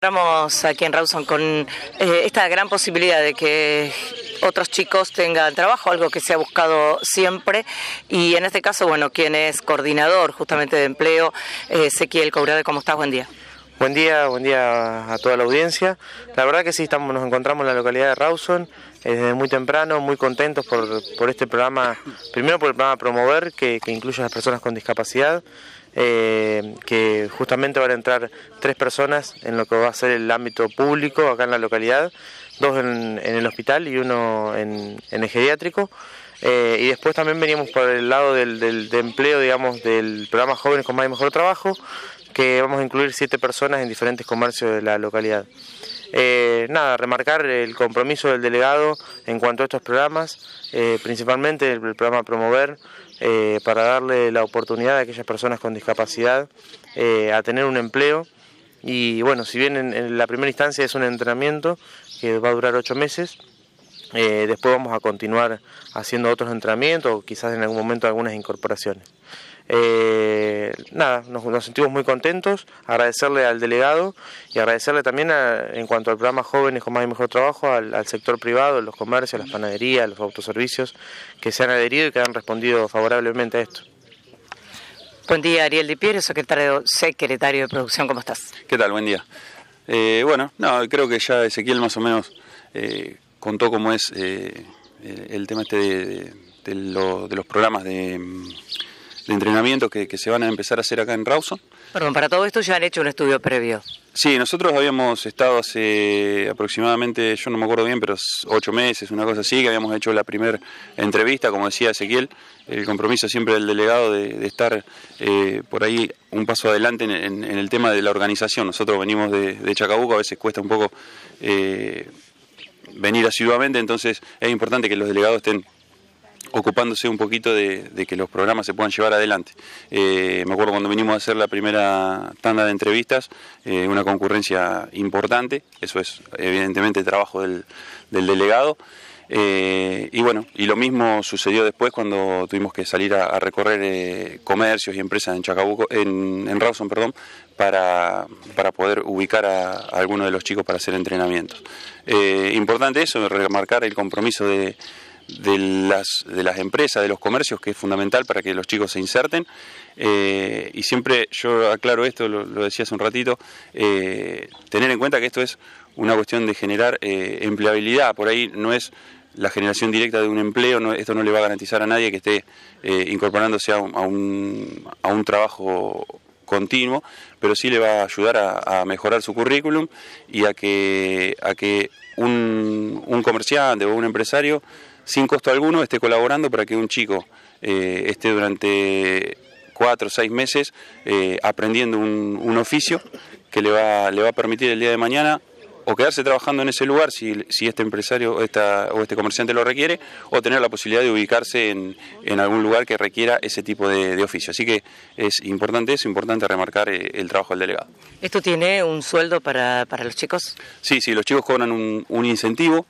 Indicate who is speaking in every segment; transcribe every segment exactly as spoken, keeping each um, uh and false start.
Speaker 1: Estamos aquí en Rawson con eh, esta gran posibilidad de que otros chicos tengan trabajo, algo que se ha buscado siempre, y en este caso, bueno, quien es coordinador justamente de empleo, eh, Ezequiel Courade. ¿Cómo estás? Buen día.
Speaker 2: Buen día, buen día a toda la audiencia. La verdad que sí, estamos, nos encontramos en la localidad de Rawson eh, desde muy temprano, muy contentos por, por este programa, primero por el programa Promover, que, que incluye a las personas con discapacidad, eh, que justamente van a entrar tres personas en lo que va a ser el ámbito público acá en la localidad, dos en, en el hospital y uno en, en el geriátrico. Eh, y después también veníamos por el lado del, del de empleo, digamos, del programa Jóvenes con Más y Mejor Trabajo, que vamos a incluir siete personas en diferentes comercios de la localidad. Eh, nada, remarcar el compromiso del delegado en cuanto a estos programas, eh, principalmente el, el programa Promover, eh, para darle la oportunidad a aquellas personas con discapacidad eh, a tener un empleo. Y bueno, si bien en, en la primera instancia es un entrenamiento que va a durar ocho meses, eh, después vamos a continuar haciendo otros entrenamientos o quizás en algún momento algunas incorporaciones. Eh, nada, nos, nos sentimos muy contentos, agradecerle al delegado y agradecerle también a, en cuanto al programa Jóvenes con Más y Mejor Trabajo, al, al sector privado, los comercios, las panaderías, los autoservicios que se han adherido y que han respondido favorablemente a esto.
Speaker 1: Buen día, Ariel Di Piero, secretario, secretario de Producción, ¿cómo estás?
Speaker 3: ¿Qué tal? Buen día. Eh, bueno, no, creo que ya Ezequiel más o menos eh, contó cómo es eh, el tema este de, de, de, lo, de los programas de... de entrenamiento que, que se van a empezar a hacer acá en Rawson.
Speaker 1: Perdón, para todo esto ya han hecho un estudio previo.
Speaker 3: Sí, nosotros habíamos estado hace aproximadamente, yo no me acuerdo bien, pero ocho meses, una cosa así, que habíamos hecho la primera entrevista, como decía Ezequiel, el compromiso siempre del delegado de, de estar eh, por ahí un paso adelante en, en, en el tema de la organización. Nosotros venimos de, de Chacabuco, a veces cuesta un poco eh, venir asiduamente, entonces es importante que los delegados estén ocupándose un poquito de, de que los programas se puedan llevar adelante. Eh, me acuerdo cuando vinimos a hacer la primera tanda de entrevistas, eh, una concurrencia importante, eso es evidentemente el trabajo del, del delegado, eh, y bueno, y lo mismo sucedió después cuando tuvimos que salir a, a recorrer eh, comercios y empresas en Chacabuco, en, en Rawson, perdón, para, para poder ubicar a, a algunos de los chicos para hacer entrenamientos. Eh, importante eso, remarcar el compromiso de de las, de las empresas, de los comercios, que es fundamental para que los chicos se inserten, eh, y siempre yo aclaro esto, lo, lo decía hace un ratito, eh, tener en cuenta que esto es una cuestión de generar eh, empleabilidad. Por ahí no es la generación directa de un empleo, no, esto no le va a garantizar a nadie que esté eh, incorporándose a un, a, un, a un trabajo continuo, pero sí le va a ayudar a, a mejorar su currículum y a que, a que un, un comerciante o un empresario sin costo alguno esté colaborando para que un chico eh, esté durante cuatro o seis meses eh, aprendiendo un, un oficio que le va, le va a permitir el día de mañana o quedarse trabajando en ese lugar si, si este empresario o, esta, o este comerciante lo requiere, o tener la posibilidad de ubicarse en, en algún lugar que requiera ese tipo de, de oficio. Así que es importante eso, importante remarcar eh, el trabajo del delegado.
Speaker 1: ¿Esto tiene un sueldo para, para los chicos? Sí,
Speaker 3: sí, los chicos cobran un, un incentivo.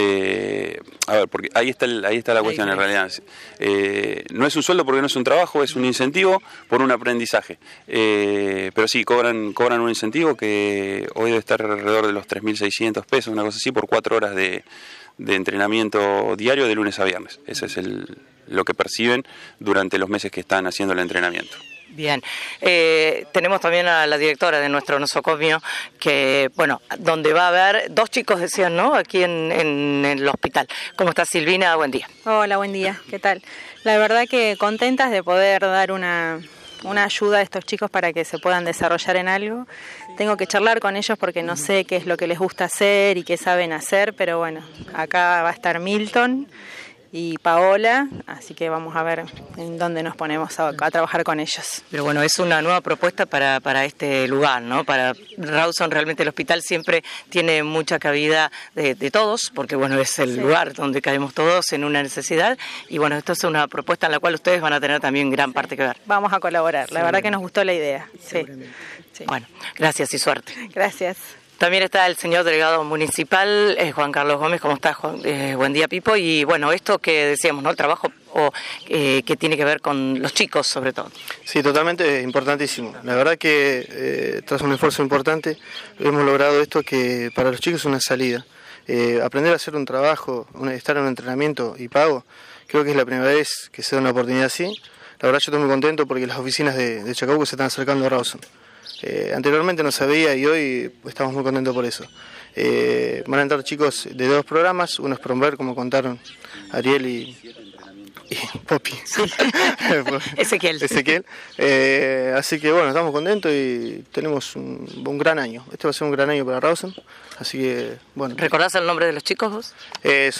Speaker 3: Eh, a ver, porque ahí está el, ahí está la cuestión en realidad. Eh, no es un sueldo porque no es un trabajo, es un incentivo por un aprendizaje. Eh, pero sí, cobran cobran un incentivo que hoy debe estar alrededor de los tres mil seiscientos pesos, una cosa así, por cuatro horas de, de entrenamiento diario de lunes a viernes. Eso es el, lo que perciben durante los meses que están haciendo el entrenamiento.
Speaker 1: Bien, eh, tenemos también a la directora de nuestro nosocomio, que, bueno, donde va a haber dos chicos, decían, ¿no?, aquí en, en, en el hospital. ¿Cómo está, Silvina? Buen día.
Speaker 4: Hola, buen día, ¿qué tal? La verdad que contentas de poder dar una, una ayuda a estos chicos para que se puedan desarrollar en algo. Tengo que charlar con ellos porque no sé qué es lo que les gusta hacer y qué saben hacer, pero bueno, acá va a estar Milton y Paola, así que vamos a ver en dónde nos ponemos a, a trabajar con ellos.
Speaker 1: Pero bueno, es una nueva propuesta para, para este lugar, ¿no? Para Rawson, realmente el hospital siempre tiene mucha cabida de, de todos, porque bueno, es el sí. lugar donde caemos todos en una necesidad, y bueno, esto es una propuesta en la cual ustedes van a tener también gran sí. parte que ver.
Speaker 4: Vamos a colaborar, la verdad que nos gustó la idea. Sí.
Speaker 1: Sí. Bueno, gracias y suerte.
Speaker 4: Gracias.
Speaker 1: También está el señor delegado municipal, eh, Juan Carlos Gómez. ¿Cómo estás, Juan? Eh, buen día, Pipo. Y bueno, esto que decíamos, ¿no?, el trabajo o eh, que tiene que ver con los chicos sobre todo.
Speaker 5: Sí, totalmente importantísimo. La verdad que eh, tras un esfuerzo importante hemos logrado esto que para los chicos es una salida. Eh, aprender a hacer un trabajo, un, estar en un entrenamiento y pago, creo que es la primera vez que se da una oportunidad así. La verdad yo estoy muy contento porque las oficinas de, de Chacabuco se están acercando a Rawson. Eh, anteriormente no sabía y hoy estamos muy contentos por eso. Eh, van a entrar chicos de dos programas, uno es Promover, como contaron Ariel y, y Poppy.
Speaker 1: Sí. Ezequiel.
Speaker 5: Ezequiel. Eh, así que bueno, estamos contentos y tenemos un, un gran año. Este va a ser un gran año para Rawson. Así que bueno.
Speaker 1: ¿Recordás el nombre de los chicos vos?
Speaker 5: Eh,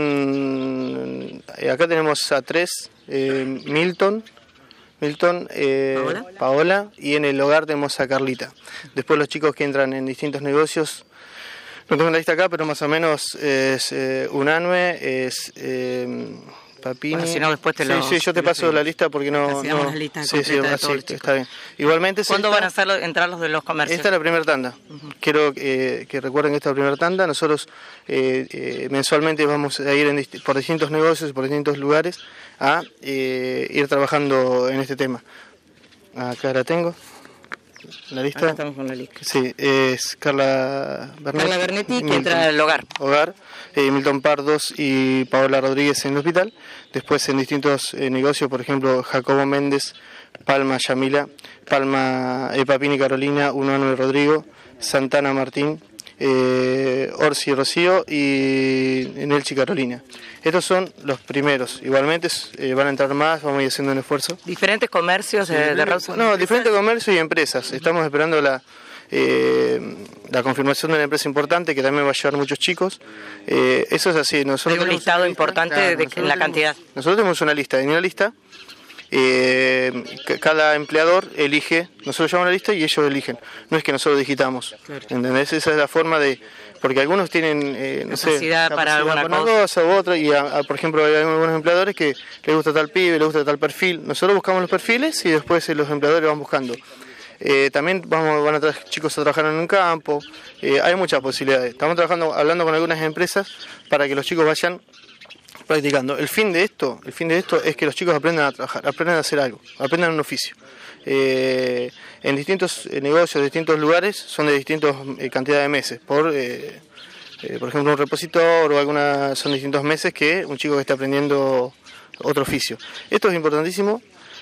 Speaker 5: son, eh, acá tenemos a tres, eh, Milton. Milton, eh,
Speaker 1: ¿Paola?
Speaker 5: Paola, y en el hogar tenemos a Carlita. Después los chicos que entran en distintos negocios, no tengo la lista acá, pero más o menos es eh, Unanue, es eh, Papini.
Speaker 1: Bueno, si no, después te
Speaker 5: sí,
Speaker 1: lo...
Speaker 5: sí, yo te paso la lista porque no...
Speaker 1: Así damos
Speaker 5: no
Speaker 1: la lista
Speaker 5: sí, sí,
Speaker 1: completa de
Speaker 5: así,
Speaker 1: todos los chicos.
Speaker 5: está bien. Igualmente...
Speaker 1: ¿Cuándo
Speaker 5: esta,
Speaker 1: van a hacer lo- entrar los de los comercios?
Speaker 5: Esta es la primera tanda. Uh-huh. Quiero eh, que recuerden que esta es la primera tanda. Nosotros eh, eh, mensualmente vamos a ir en dist- por distintos negocios, por distintos lugares, a eh, ir trabajando en este tema. Acá la tengo. La lista.
Speaker 1: Acá estamos con la lista.
Speaker 5: Sí, es Carla Bernetti.
Speaker 1: Carla Bernetti, que entra al hogar.
Speaker 5: Hogar, eh, Milton Pardos y Paola Rodríguez en el hospital. Después en distintos eh, negocios, por ejemplo, Jacobo Méndez, Palma Yamila, Palma eh, Papini Carolina, Unanue Rodrigo, Santana Martín, eh, Orsi Rocío y Nelchi Carolina. Estos son los primeros. Igualmente eh, van a entrar más, vamos a ir haciendo un esfuerzo.
Speaker 1: ¿Diferentes comercios de, sí, de Rawson?
Speaker 5: No, diferentes comercios y empresas. Estamos esperando la eh, la confirmación de una empresa importante que también va a llevar muchos chicos. Eh, eso es así. Nosotros
Speaker 1: Hay un listado importante claro, de la cantidad.
Speaker 5: Nosotros tenemos una lista. En una lista, eh, cada empleador elige, nosotros llevamos la lista y ellos eligen. No es que nosotros digitamos. Claro. ¿Entendés? Esa es la forma de... Porque algunos tienen, eh, no
Speaker 1: capacidad
Speaker 5: sé,
Speaker 1: para alguna
Speaker 5: para
Speaker 1: cosa.
Speaker 5: una cosa u otra, y a, a, por ejemplo hay algunos empleadores que les gusta tal pibe, les gusta tal perfil. Nosotros buscamos los perfiles y después eh, los empleadores van buscando. Eh, también vamos, van a traer chicos a trabajar en un campo, eh, hay muchas posibilidades. Estamos trabajando, hablando con algunas empresas para que los chicos vayan practicando. El fin de esto, el fin de esto es que los chicos aprendan a trabajar, aprendan a hacer algo, aprendan un oficio. Eh, en distintos eh, negocios, distintos lugares, son de distintas eh, cantidades de meses. Por, eh, eh, por ejemplo, un repositor o alguna, son distintos meses que un chico que está aprendiendo otro oficio. Esto es importantísimo.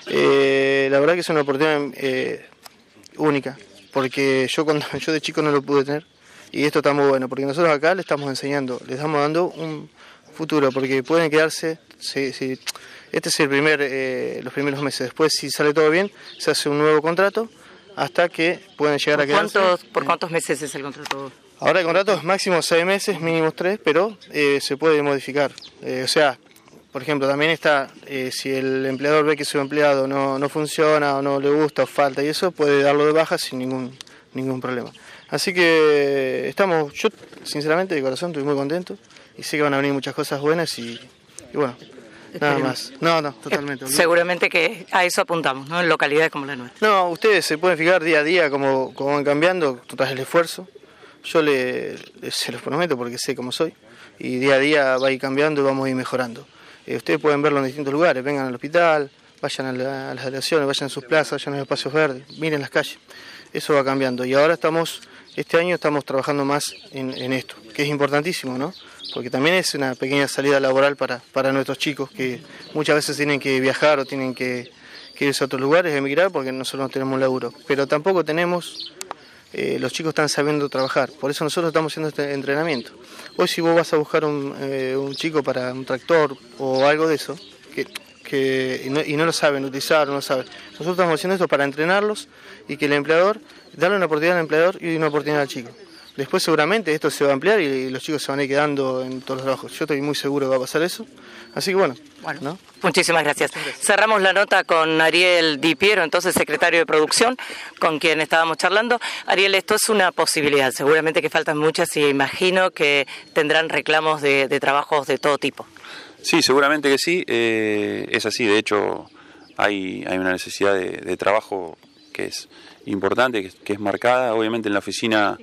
Speaker 5: Eh, la verdad que es una oportunidad eh, única, porque yo cuando yo de chico no lo pude tener y esto está muy bueno, porque nosotros acá le estamos enseñando, les estamos dando un futuro, porque pueden quedarse. Si, si, Este es el primer, eh, los primeros meses. Después, si sale todo bien, se hace un nuevo contrato hasta que pueden llegar a quedarse.
Speaker 1: ¿Cuántos, ¿Por cuántos meses es el contrato?
Speaker 5: Ahora el contrato es máximo seis meses, mínimo tres, pero eh, se puede modificar. Eh, o sea, por ejemplo, también está, eh, si el empleador ve que su empleado no, no funciona o no le gusta o falta y eso, puede darlo de baja sin ningún, ningún problema. Así que estamos, yo sinceramente de corazón estoy muy contento y sé que van a venir muchas cosas buenas y, y bueno. Nada más. No, no, totalmente.
Speaker 1: Seguramente que a eso apuntamos, ¿no? En localidades como la nuestra.
Speaker 5: No, ustedes se pueden fijar día a día cómo, cómo van cambiando tras el esfuerzo. Yo le, le, se los prometo porque sé cómo soy. Y día a día va a ir cambiando y vamos a ir mejorando. Eh, ustedes pueden verlo en distintos lugares. Vengan al hospital, vayan a, la, a las delegaciones, vayan a sus plazas, vayan a los espacios verdes, miren las calles. Eso va cambiando. Y ahora estamos, este año estamos trabajando más en, en esto, que es importantísimo, ¿no? Porque también es una pequeña salida laboral para, para nuestros chicos que muchas veces tienen que viajar o tienen que, que irse a otros lugares, emigrar, porque nosotros no tenemos laburo. Pero tampoco tenemos, eh, los chicos están sabiendo trabajar, por eso nosotros estamos haciendo este entrenamiento. Hoy si vos vas a buscar un, eh, un chico para un tractor o algo de eso, que, que y, no, y no lo saben utilizar, no lo saben, nosotros estamos haciendo esto para entrenarlos y que el empleador, darle una oportunidad al empleador y una oportunidad al chico. Después seguramente esto se va a ampliar y los chicos se van a ir quedando en todos los trabajos. Yo estoy muy seguro que va a pasar eso. Así que bueno.
Speaker 1: Bueno, ¿no? Muchísimas gracias. Cerramos la nota con Ariel Di Piero, entonces secretario de Producción, con quien estábamos charlando. Ariel, esto es una posibilidad. Seguramente que faltan muchas y imagino que tendrán reclamos de, de trabajos de todo tipo.
Speaker 3: Sí, seguramente que sí. Eh, es así. De hecho, hay, hay una necesidad de, de trabajo que es importante, que, que es marcada. Obviamente en la oficina...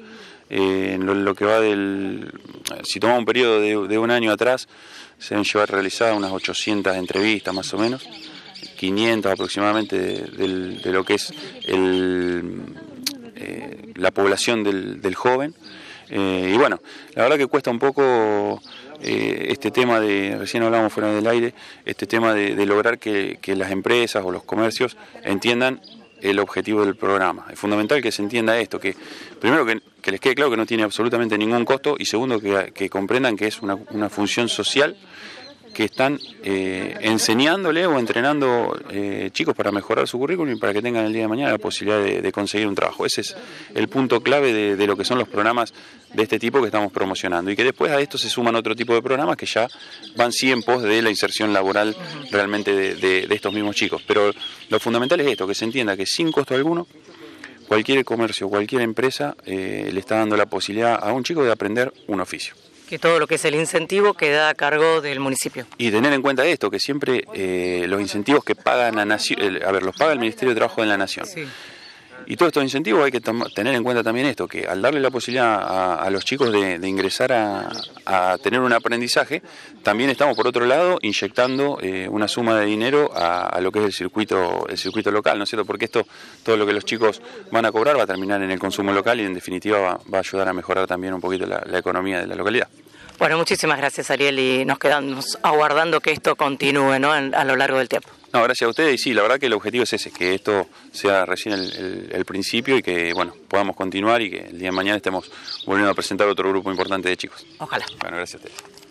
Speaker 3: Eh, en lo, lo que va del... Si tomamos un periodo de, de un año atrás, se deben llevar realizadas unas ochocientas entrevistas más o menos, quinientas aproximadamente de, de, de lo que es el, eh, la población del, del joven. Eh, y bueno, la verdad que cuesta un poco eh, este tema de, recién hablábamos fuera del aire, este tema de, de lograr que, que las empresas o los comercios entiendan el objetivo del programa. Es fundamental que se entienda esto, que primero que, que les quede claro que no tiene absolutamente ningún costo y segundo que, que comprendan que es una, una función social que están eh, enseñándole o entrenando eh, chicos para mejorar su currículum y para que tengan el día de mañana la posibilidad de, de conseguir un trabajo. Ese es el punto clave de, de lo que son los programas de este tipo que estamos promocionando y que después a esto se suman otro tipo de programas que ya van sí en pos de la inserción laboral realmente de, de, de estos mismos chicos. Pero lo fundamental es esto, que se entienda que sin costo alguno cualquier comercio, cualquier empresa eh, le está dando la posibilidad a un chico de aprender un oficio.
Speaker 1: Que todo lo que es el incentivo queda a cargo del municipio.
Speaker 3: Y tener en cuenta esto, que siempre eh, los incentivos que pagan la nación, a ver, los paga el Ministerio de Trabajo de la Nación. Sí. Y todos estos incentivos hay que tener en cuenta también esto, que al darle la posibilidad a, a los chicos de, de ingresar a, a tener un aprendizaje, también estamos por otro lado inyectando eh, una suma de dinero a, a lo que es el circuito, el circuito local, ¿no es cierto? Porque esto, todo lo que los chicos van a cobrar va a terminar en el consumo local y en definitiva va, va a ayudar a mejorar también un poquito la, la economía de la localidad.
Speaker 1: Bueno, muchísimas gracias, Ariel, y nos quedamos aguardando que esto continúe, ¿no?, a lo largo del tiempo.
Speaker 3: No, gracias a ustedes y sí, la verdad que el objetivo es ese, que esto sea recién el, el, el principio y que, bueno, podamos continuar y que el día de mañana estemos volviendo a presentar otro grupo importante de chicos.
Speaker 1: Ojalá.
Speaker 3: Bueno, gracias a ustedes.